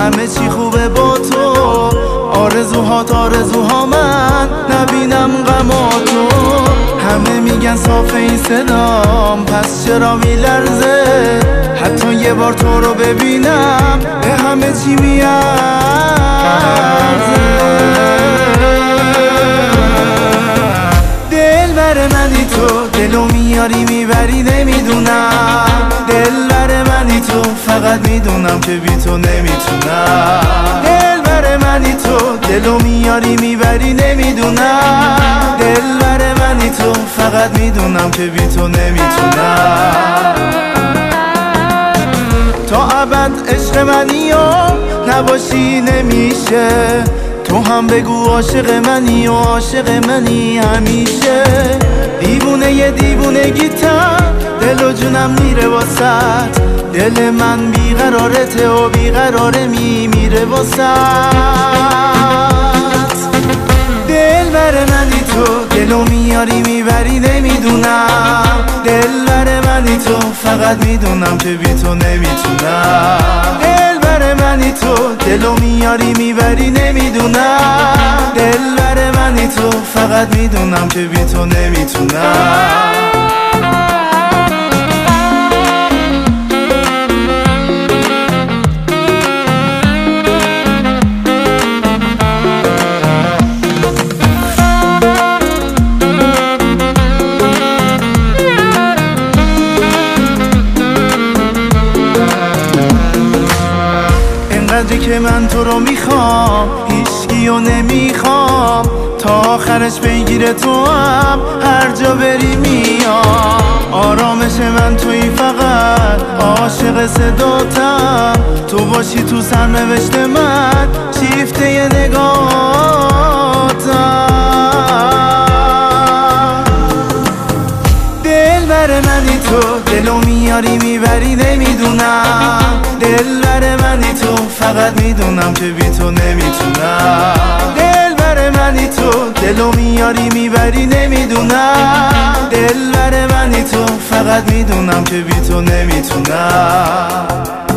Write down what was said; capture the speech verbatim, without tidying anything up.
همه چی خوبه با تو، آرزوهات آرزوها من نبینم غماتو. همه میگن صاف این صدام پس چرا میلرزه، حتی یه بار تو رو ببینم به همه چی میارزه. دل بر منی تو، دلو میاری میبری نمیدونم. دل بر منی تو، فقط میدونم که بی تو نمیتونم. دل بر منی تو، دلو میاری میبری نمیدونم. دل بر منی تو، فقط میدونم که بی تو نمیتونم. تا ابد عشق منی و نباشی نمیشه، تو هم بگو عاشق منی و عاشق منی همیشه. دیوونه یه دیوونگیتم، دل و جونم میره واسط. دل من بیقرارته و بیقراره میمیره واسط. دل بر منی تو، دلو میاری میبری نمیدونم. دل بر منی تو، فقط میدونم که بی تو نمیتونم. دل بر منی تو، دلو میاری میبری نمیدونم. دل بر منی تو، فقط میدونم که بی تو نمیتونم. اینقدری که من تو رو میخوام هیچکیو نمیخوام، تا آخرش بگیره تو هم هر جا بری میام. آرامش من توی فقط عاشق صداتم، تو باشی تو سرنوشت من شیفته ی نگاهتم. دل بر منی تو، دلو میاری میبری نمیدونم. دل بر منی تو، فقط میدونم که بی تو نمیتونم. دل بر منی تو، دلو میاری میبری نمیدونم. دل بر منی تو، فقط میدونم که بی تو نمیتونم.